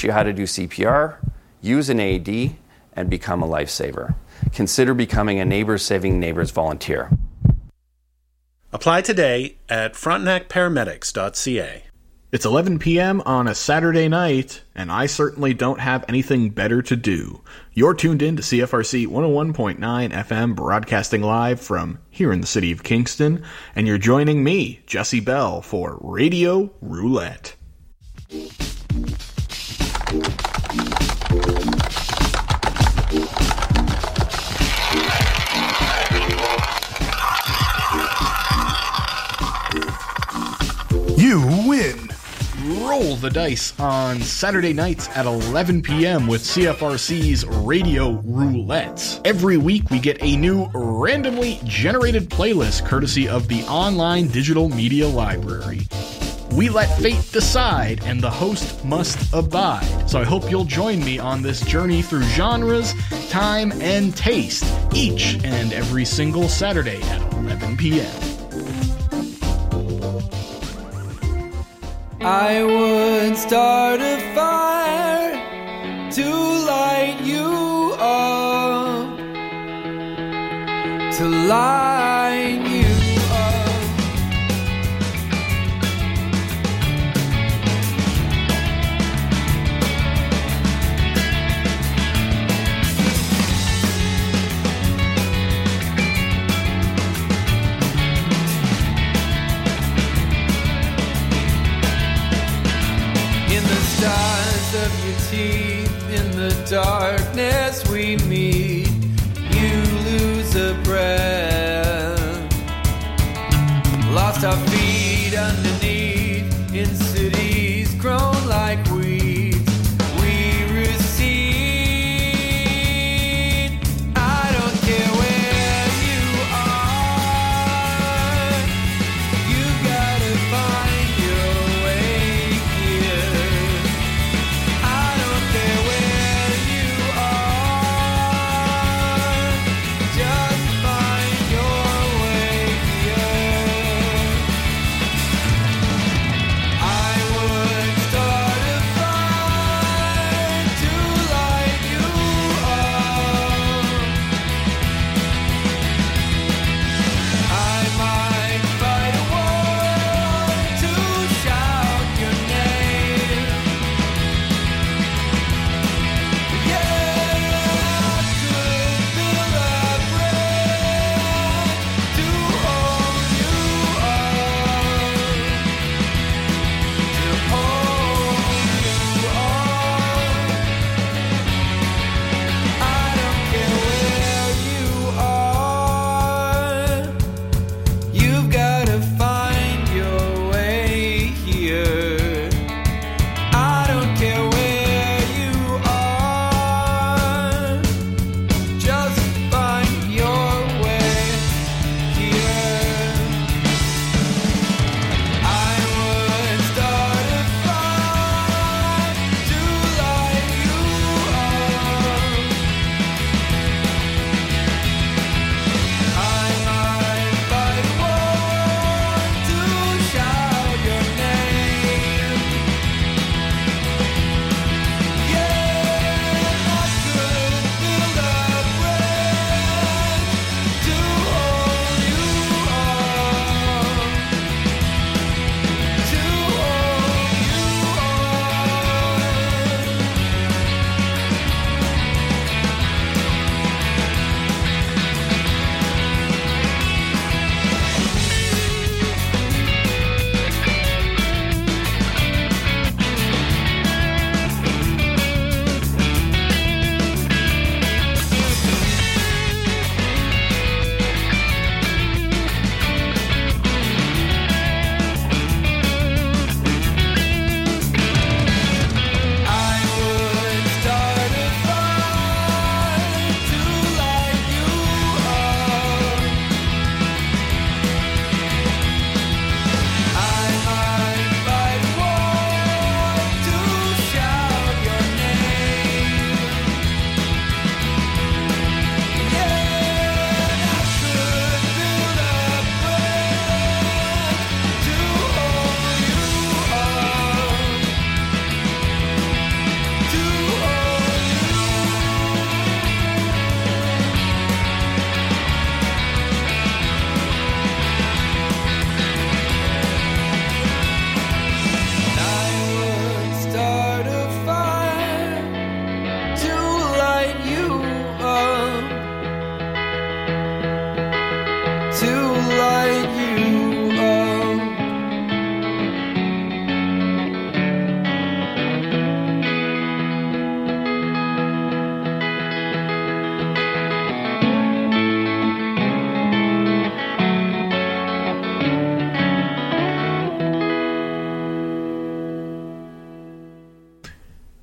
teach you how to do CPR, use an AED, and become a lifesaver. Consider becoming a Neighbors Saving Neighbors volunteer. Apply today at frontenacparamedics.ca. It's 11 p.m. on a Saturday night, and I certainly don't have anything better to do. You're tuned in to CFRC 101.9 FM, broadcasting live from here in the city of Kingston, and you're joining me, Jesse Bell, for Radio Roulette. You win! Roll the dice on Saturday nights at 11 p.m. with CFRC's Radio Roulette. Every week we get a new randomly generated playlist courtesy of the online digital media library. We let fate decide, and the host must abide. So I hope you'll join me on this journey through genres, time, and taste, each and every single Saturday at 11 p.m. I would start a fire to light you up, to light you up. In the stars of your teeth, in the darkness we meet, you lose a breath. Lost our feet underneath, in cities grown like weeds. We recede. I don't care where you are, you gotta find your way here. I don't care where you are, just find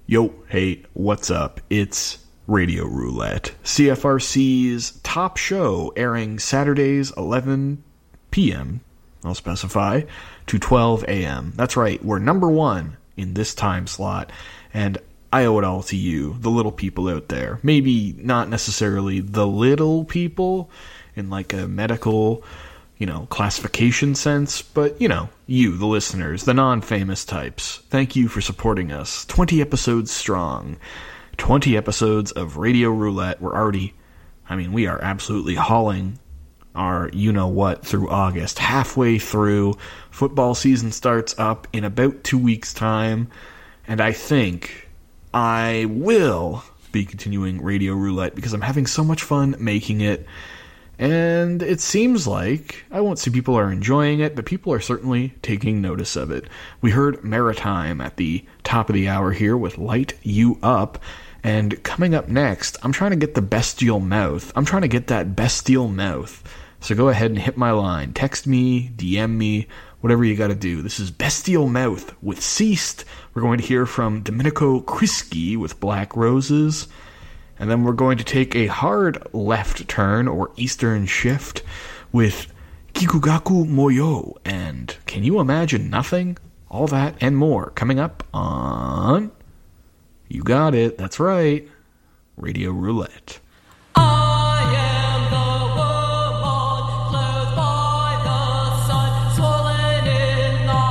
Yo, hey, what's up? It's Radio Roulette, CFRC's top show, airing Saturdays 11 p.m., I'll specify, to 12 a.m. That's right, we're number one in this time slot, and I owe it all to you, the little people out there. Maybe not necessarily the little people in like a medical, classification sense, but, you, the listeners, the non-famous types. Thank you for supporting us. 20 episodes strong. 20 episodes of Radio Roulette. We are absolutely hauling our you-know-what through August. Halfway through, football season starts up in about 2 weeks' time, and I think I will be continuing Radio Roulette because I'm having so much fun making it. And it seems like, I won't say people are enjoying it, but people are certainly taking notice of it. We heard Maritime at the top of the hour here with Light You Up. And coming up next, I'm trying to get the bestial mouth. I'm trying to get that bestial mouth. So go ahead and hit my line. Text me, DM me, whatever you gotta do. This is Bestial Mouth with Ceased. We're going to hear from Domenico Crisci with Black Roses. And then we're going to take a hard left turn, or eastern shift, with Kikugaku Moyo. And can you imagine nothing? All that and more coming up on... You got it, that's right, Radio Roulette. I am the woman clothed by the sun, swollen in the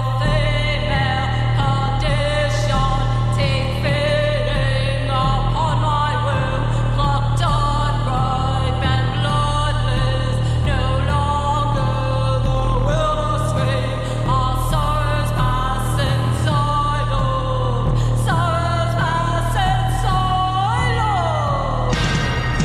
female condition, take fitting upon my womb, plucked unripe and bloodless, no longer the will to scream, our sorrows pass in silence, sorrows pass in silence.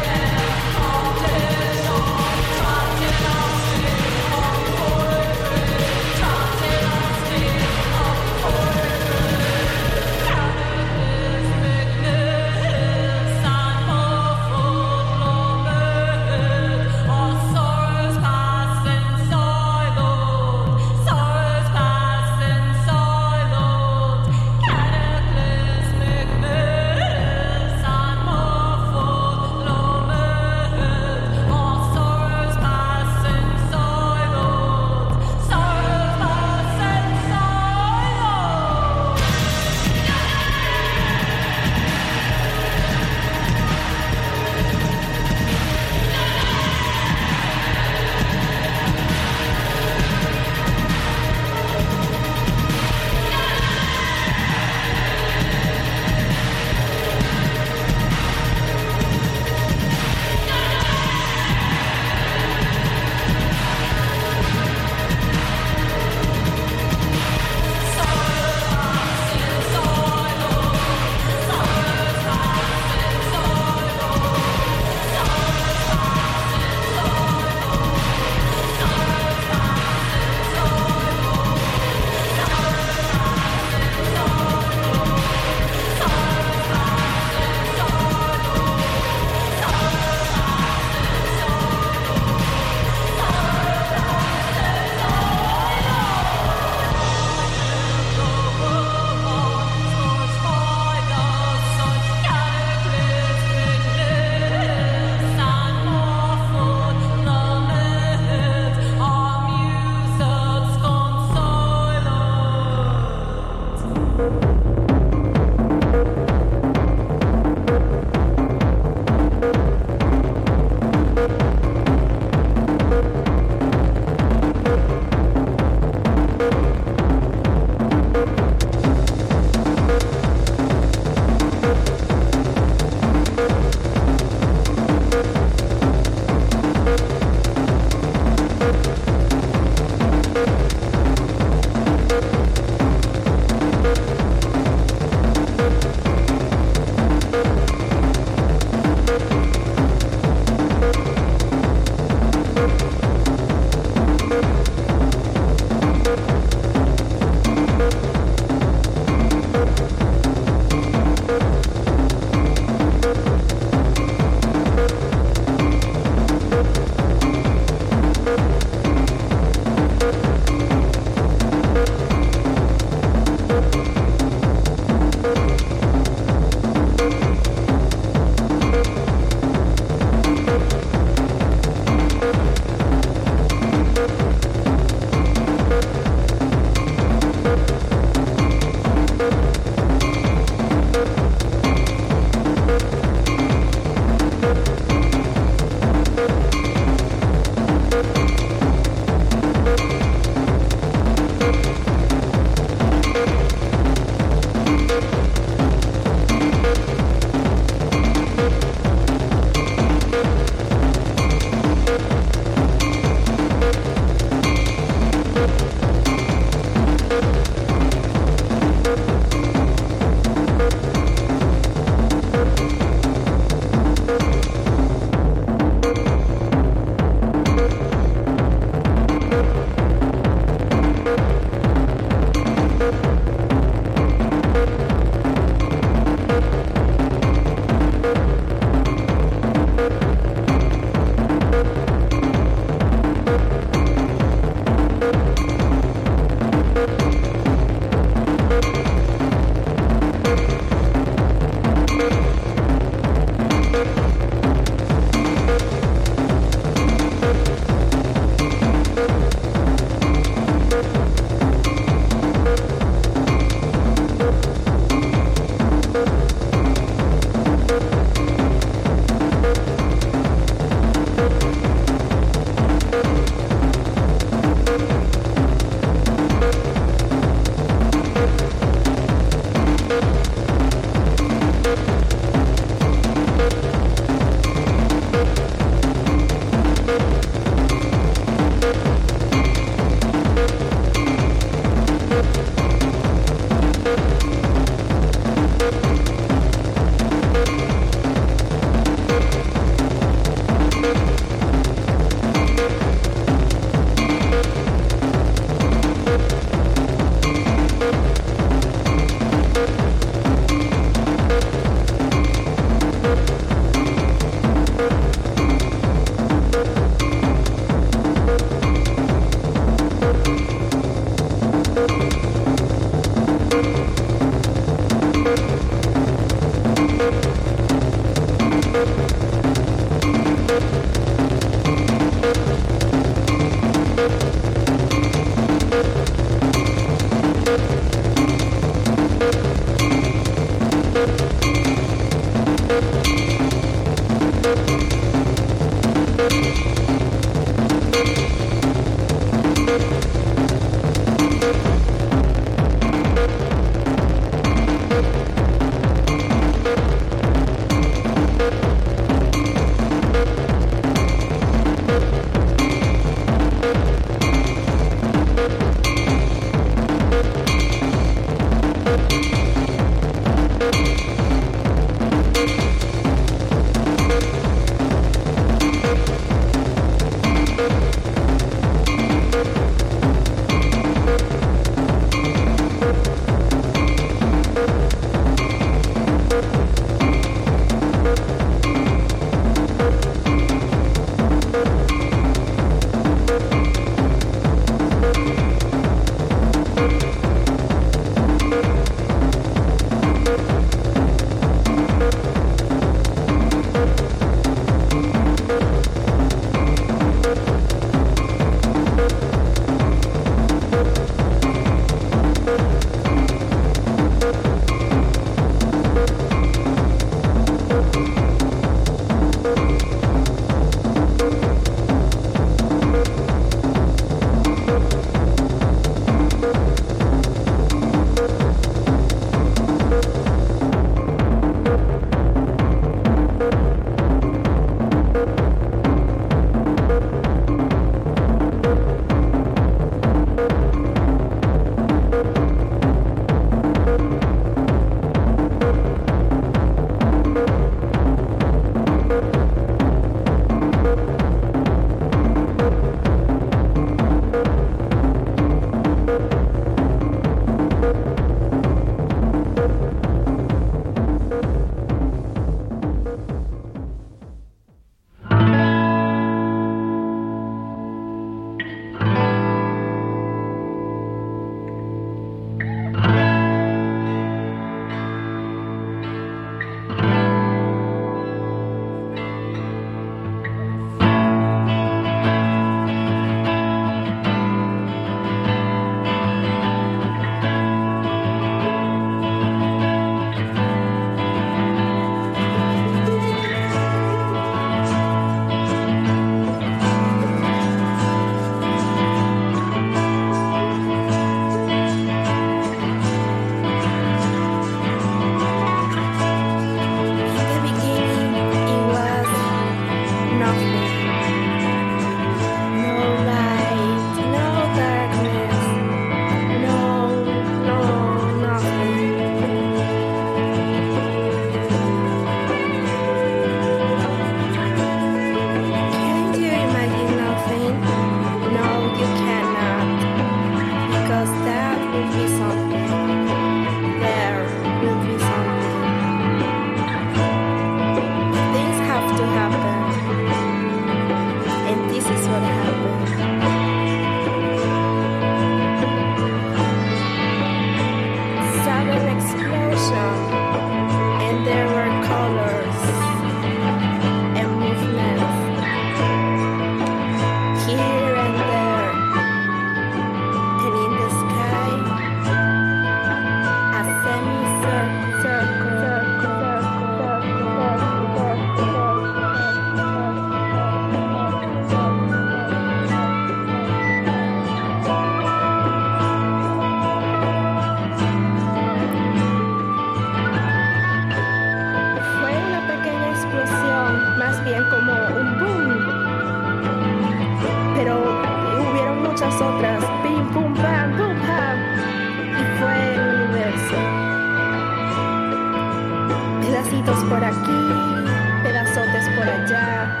pedacitos por aquí, pedazotes por allá,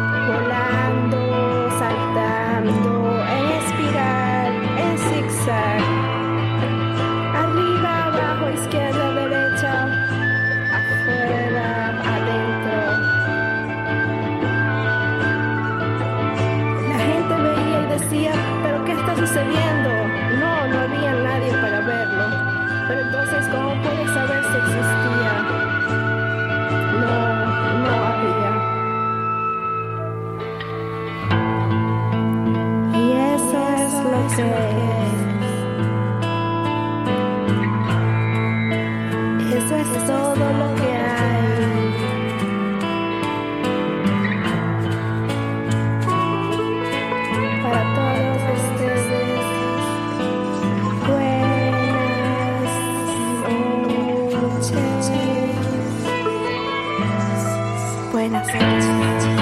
volando, saltando, en espiral, en zigzag, arriba, abajo, izquierda, derecha, afuera, adentro. La gente veía y decía, ¿pero qué está sucediendo? No había nadie para verlo. Pero entonces, ¿cómo puedes saber si existía? No había. de las noches.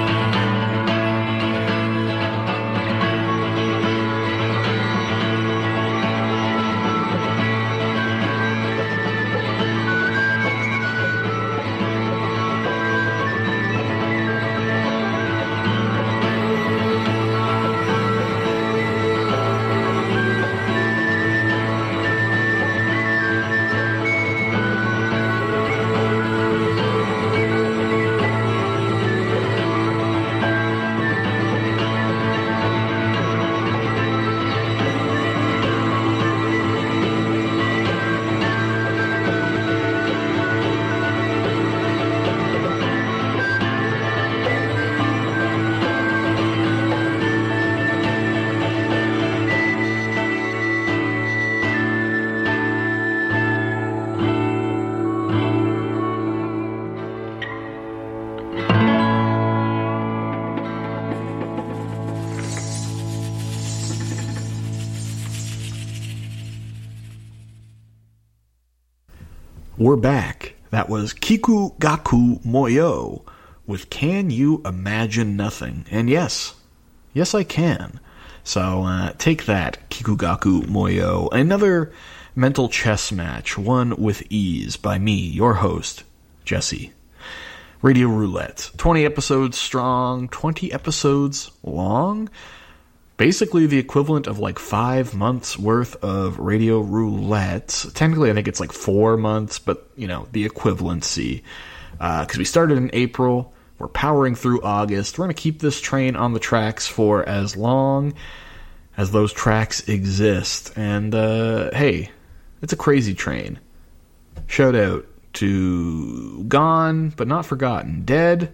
We're back. That was Kiku Gaku Moyo with Can You Imagine Nothing? And yes, I can. So take that, Kiku Gaku Moyo. Another mental chess match, won with ease by me, your host, Jesse. Radio Roulette. 20 episodes strong, 20 episodes long. Basically the equivalent of like 5 months worth of Radio Roulette. Technically I think it's like 4 months, but you know, the equivalency. Because we started in April, we're powering through August. We're going to keep this train on the tracks for as long as those tracks exist. And hey, it's a crazy train. Shout out to Gone, but not forgotten. Dead,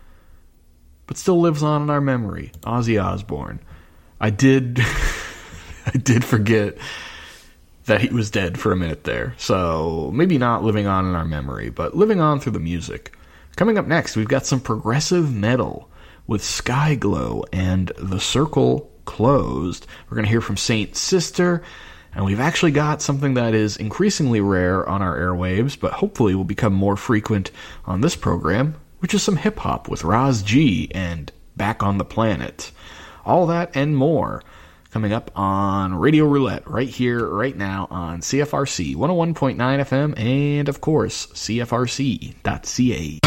but still lives on in our memory. Ozzy Osbourne. I did forget that he was dead for a minute there. So maybe not living on in our memory, but living on through the music. Coming up next, we've got some progressive metal with Skyglow and The Circle Closed. We're going to hear from Saint Sister, and we've actually got something that is increasingly rare on our airwaves, but hopefully will become more frequent on this program, which is some hip-hop with Raz G and Back on the Planet. All that and more coming up on Radio Roulette right here, right now on CFRC 101.9 FM and, of course, CFRC.ca.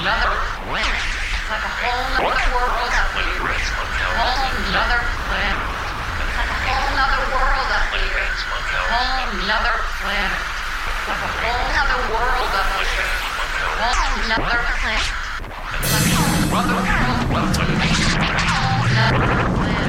another planet. It's like a whole nother world up here. Whole nother planet. It's like a whole nother world up here. Whole nother planet. It's like a whole nother world up here. Whole nother planet. It's like a whole nother world up here. Whole nother planet.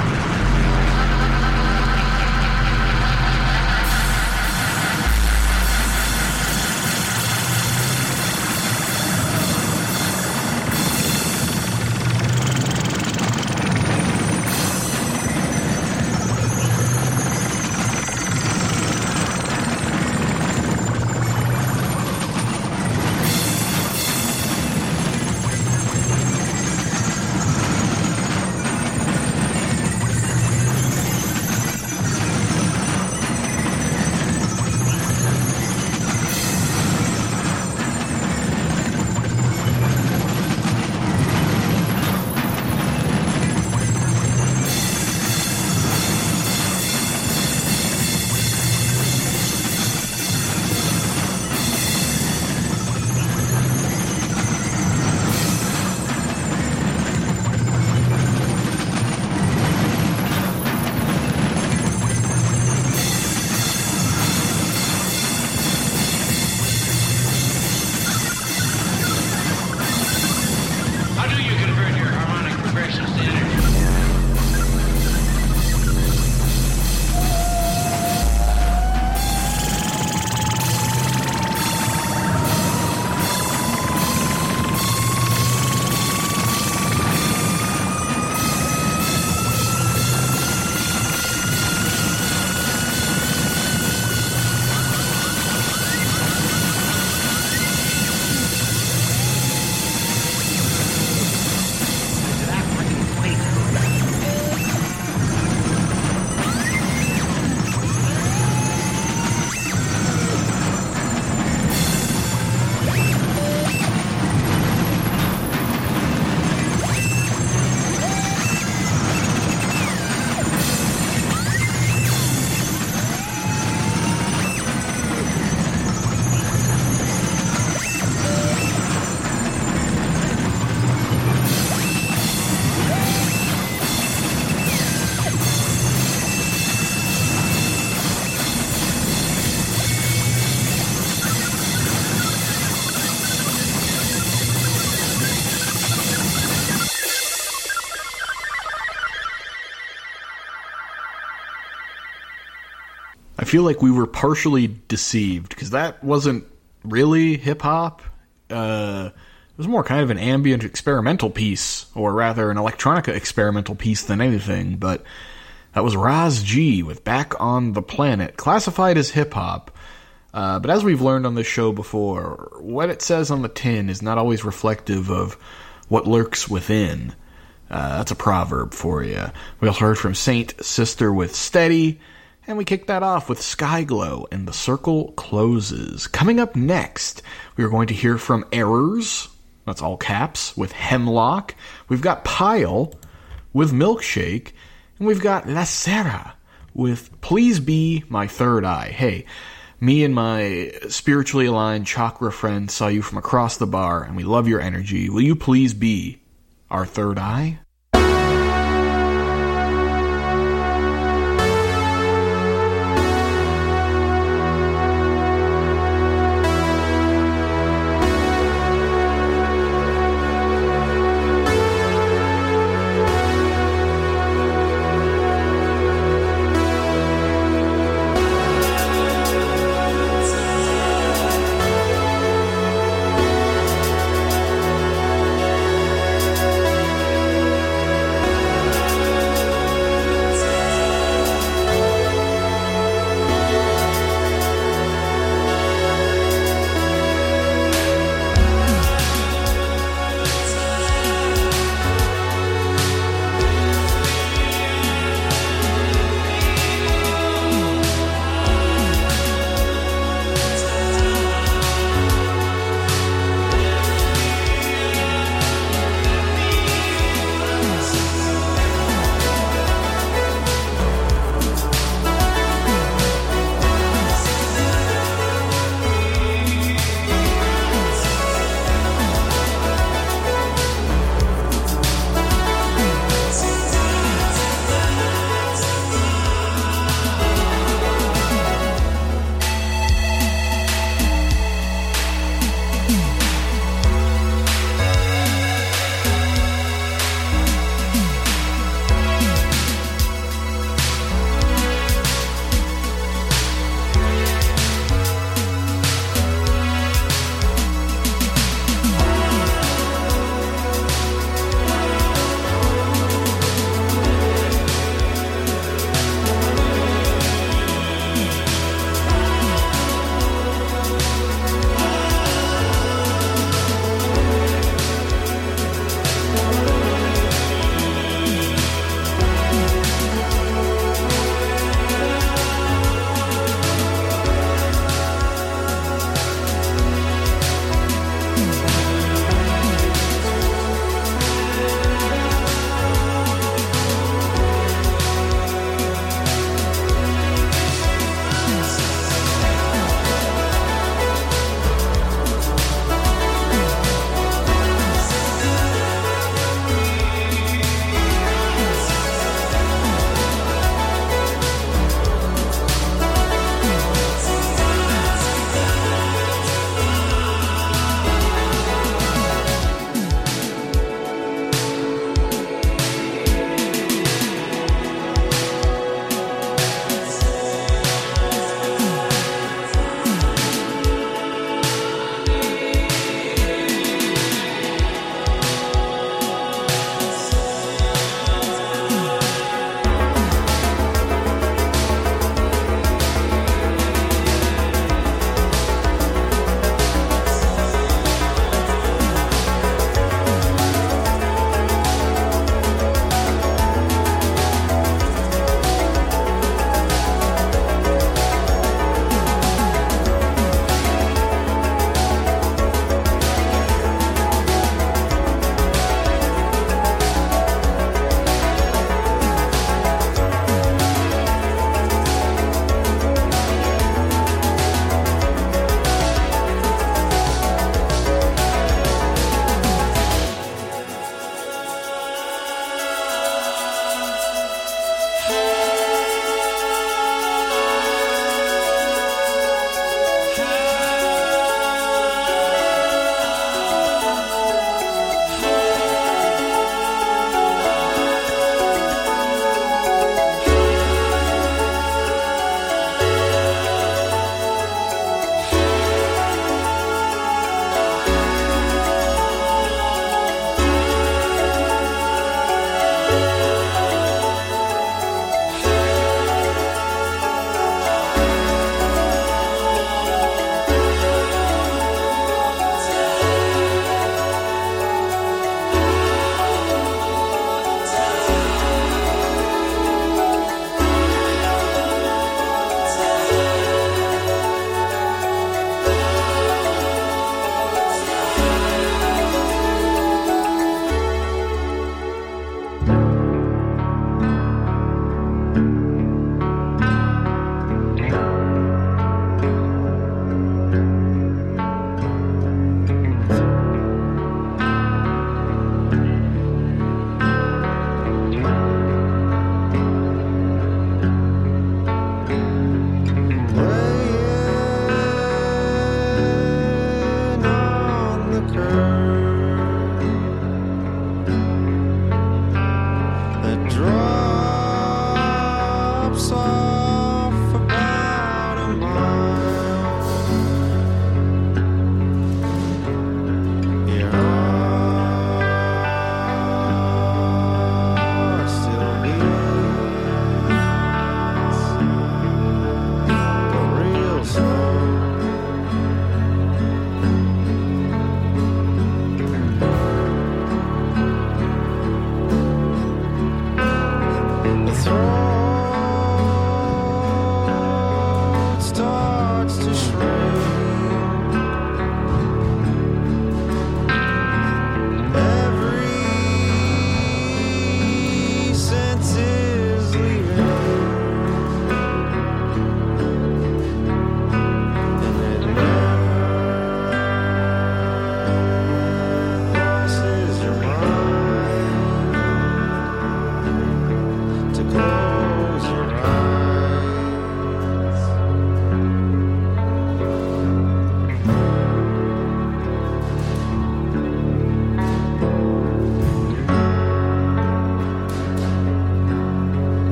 I feel like we were partially deceived, because that wasn't really hip-hop. It was more kind of an ambient experimental piece, or rather an electronica experimental piece than anything, but that was Raz G with Back on the Planet, classified as hip-hop. But as we've learned on this show before, what it says on the tin is not always reflective of what lurks within. That's a proverb for you. We also heard from Saint Sister with Steady, and we kicked that off with Skyglow and The Circle Closes. Coming up next, we are going to hear from Errors, that's all caps, with Hemlock. We've got Pile with Milkshake, and we've got La Serra with Please Be My Third Eye. Hey, me and my spiritually aligned chakra friend saw you from across the bar, and we love your energy. Will you please be our third eye?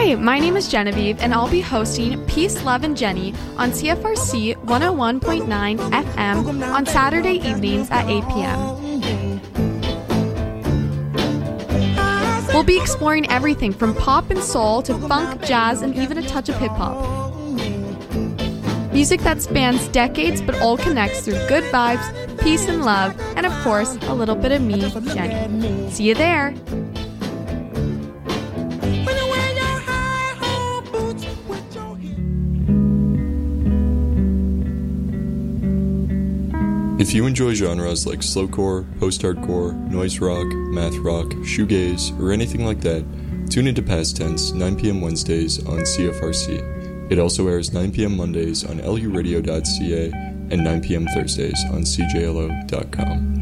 Hey, my name is Genevieve, and I'll be hosting Peace, Love, and Jenny on CFRC 101.9 FM on Saturday evenings at 8 p.m. We'll be exploring everything from pop and soul to funk, jazz, and even a touch of hip-hop. Music that spans decades but all connects through good vibes, peace and love, and of course, a little bit of me, Jenny. See you there! If you enjoy genres like slowcore, post-hardcore, noise rock, math rock, shoegaze, or anything like that, tune into Past Tense 9 p.m. Wednesdays on CFRC. It also airs 9 p.m. Mondays on luradio.ca and 9 p.m. Thursdays on cjlo.com.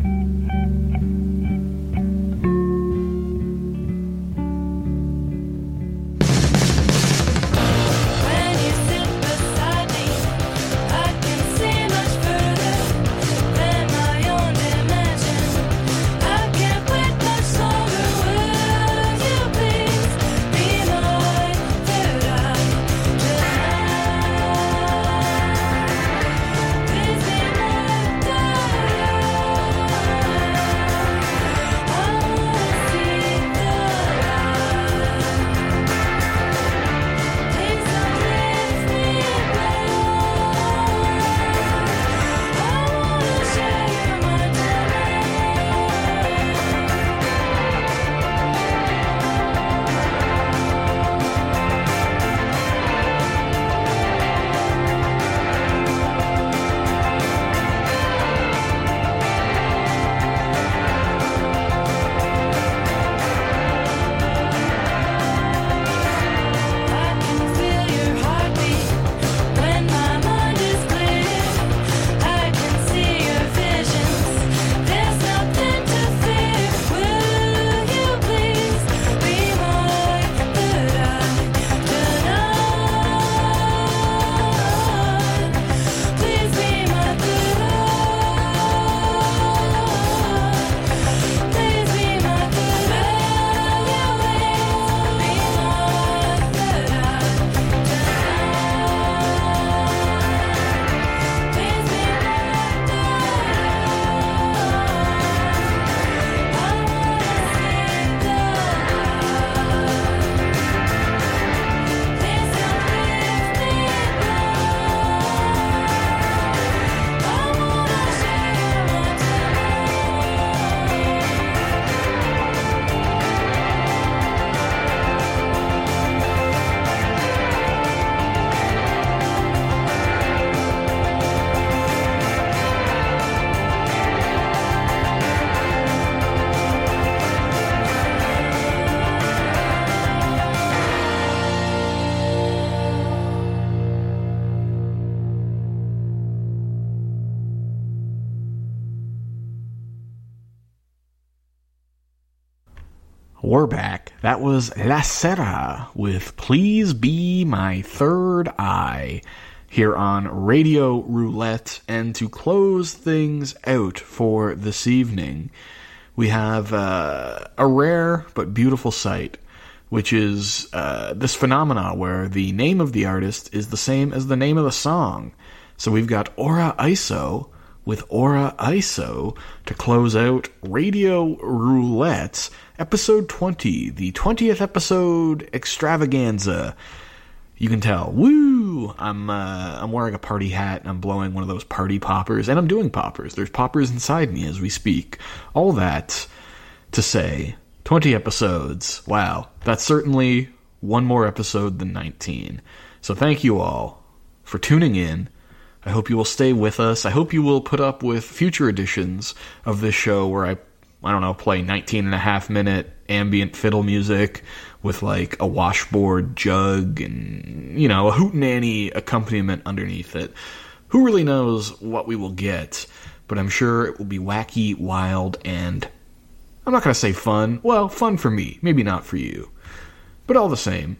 We're back. That was La Serra with Please Be My Third Eye here on Radio Roulette. And to close things out for this evening, we have a rare but beautiful sight, which is this phenomena where the name of the artist is the same as the name of the song. So we've got Aura ISO with Aura ISO to close out Radio Roulette, episode 20, the 20th episode extravaganza. You can tell, woo! I'm wearing a party hat, and I'm blowing one of those party poppers, and I'm doing poppers. There's poppers inside me as we speak. All that to say, 20 episodes. Wow, that's certainly one more episode than 19. So thank you all for tuning in. I hope you will stay with us. I hope you will put up with future editions of this show where I don't know, play 19.5-minute ambient fiddle music with like a washboard jug and, you know, a hootenanny accompaniment underneath it. Who really knows what we will get, but I'm sure it will be wacky, wild, and I'm not going to say fun. Well, fun for me, maybe not for you. But all the same,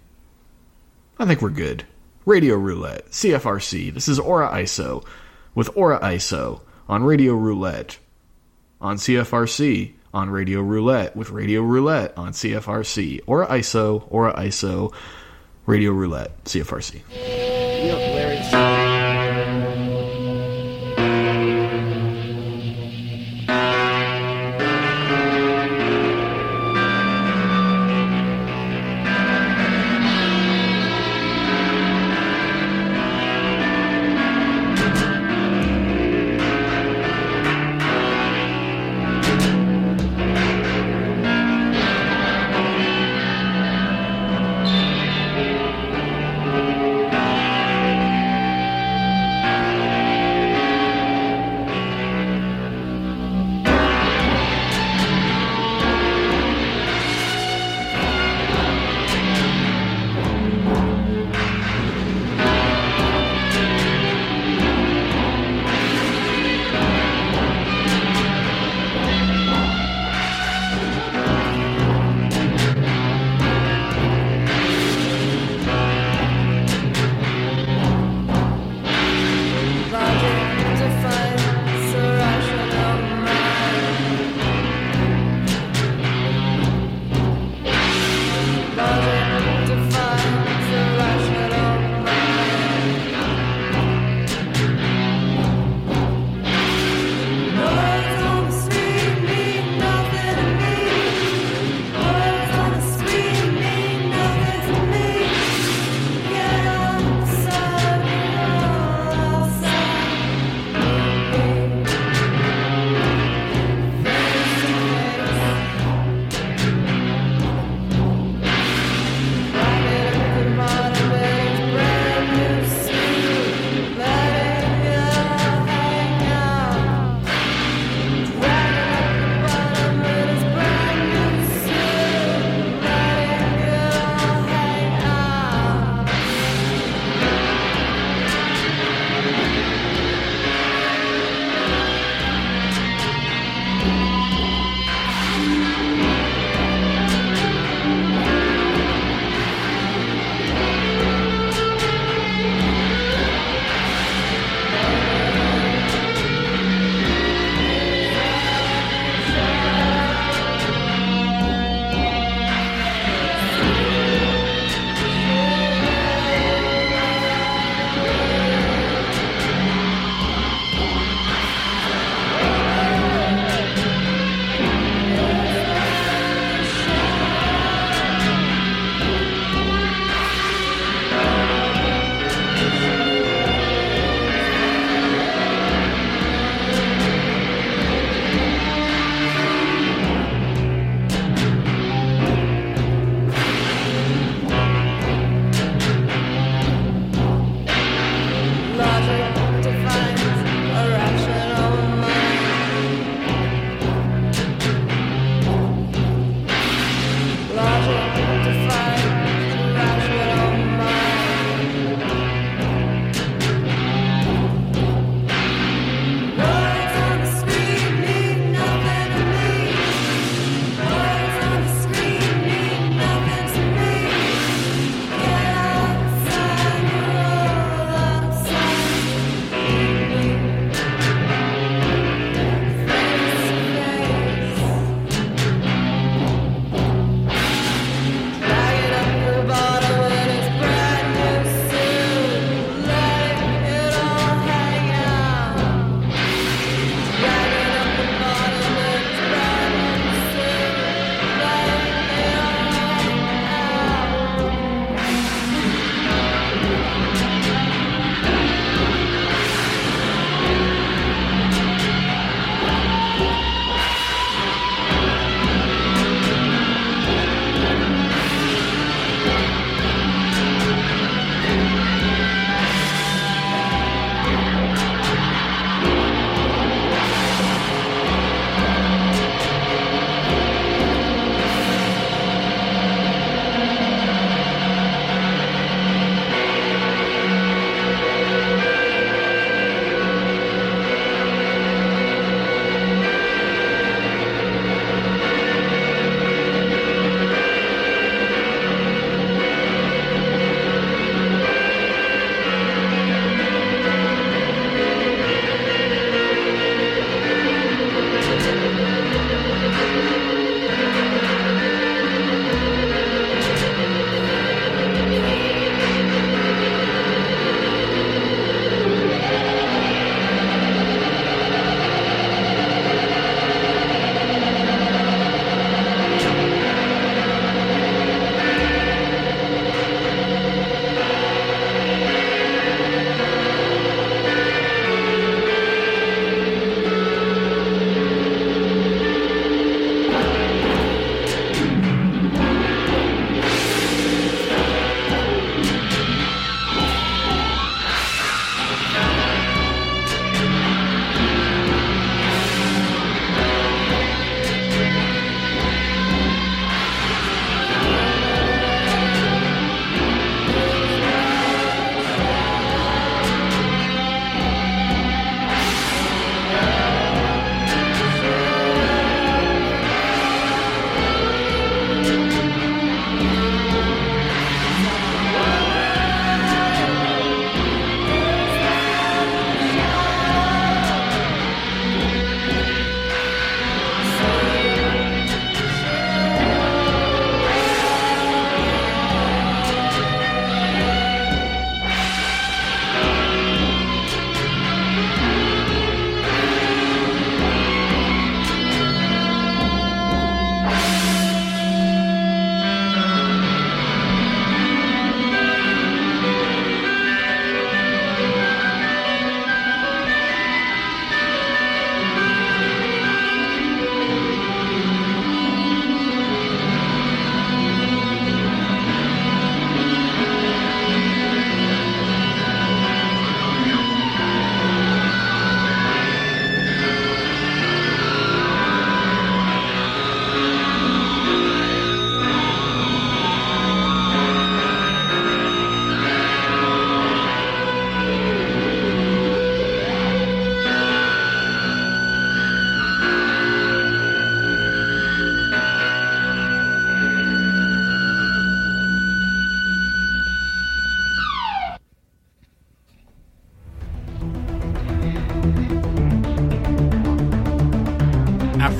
I think we're good. Radio Roulette, CFRC. This is Aura ISO with Aura ISO on Radio Roulette on CFRC on Radio Roulette with Radio Roulette on CFRC. Aura ISO, Radio Roulette, CFRC.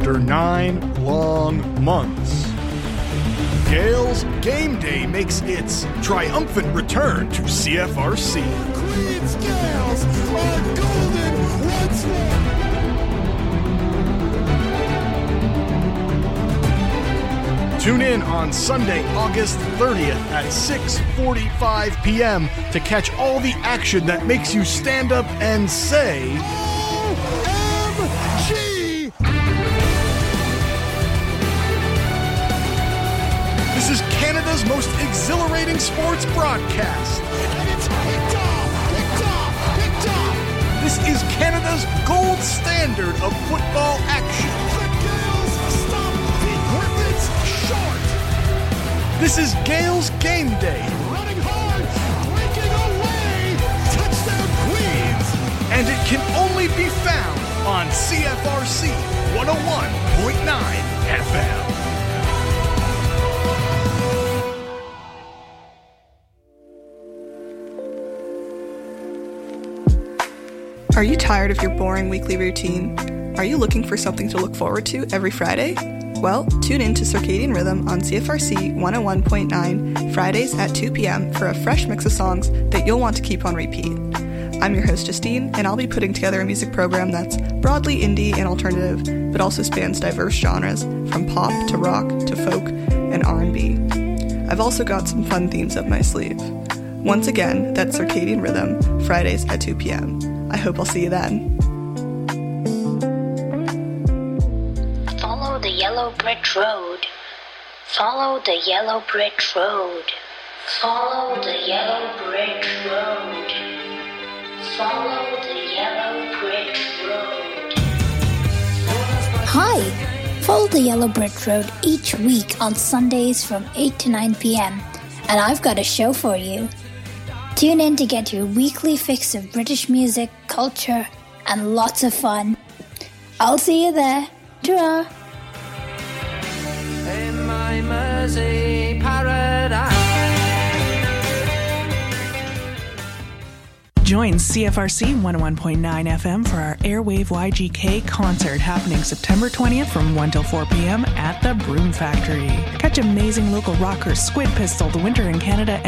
after 9 long months. Gales Game Day makes its triumphant return to CFRC. Queen's Gales are golden once more. Tune in on Sunday, August 30th at 6:45 p.m. to catch all the action that makes you stand up and say, OMG! This is Canada's most exhilarating sports broadcast. And it's picked off! This is Canada's gold standard of football action. The Gales stop the Griffins short! This is Gales Game Day. Running hard, breaking away, touchdown Queens! And it can only be found on CFRC 101.9 FM. Are you tired of your boring weekly routine? Are you looking for something to look forward to every Friday? Well, tune in to Circadian Rhythm on CFRC 101.9 Fridays at 2 p.m. for a fresh mix of songs that you'll want to keep on repeat. I'm your host Justine, and I'll be putting together a music program that's broadly indie and alternative, but also spans diverse genres, from pop to rock to folk and R&B. I've also got some fun themes up my sleeve. Once again, that's Circadian Rhythm, Fridays at 2 p.m. I hope I'll see you then. Follow the yellow brick road. Follow the yellow brick road. Follow the yellow brick road. Follow the yellow brick road. Hi! Follow the yellow brick road each week on Sundays from 8 to 9 p.m. And I've got a show for you. Tune in to get your weekly fix of British music, culture, and lots of fun. I'll see you there. Ta-ra! In my Mersey paradise. Join CFRC 101.9 FM for our Airwave YGK concert happening September 20th from 1 till 4 p.m. at the Broom Factory. Catch amazing local rockers Squid Pistol, The Winter in Canada,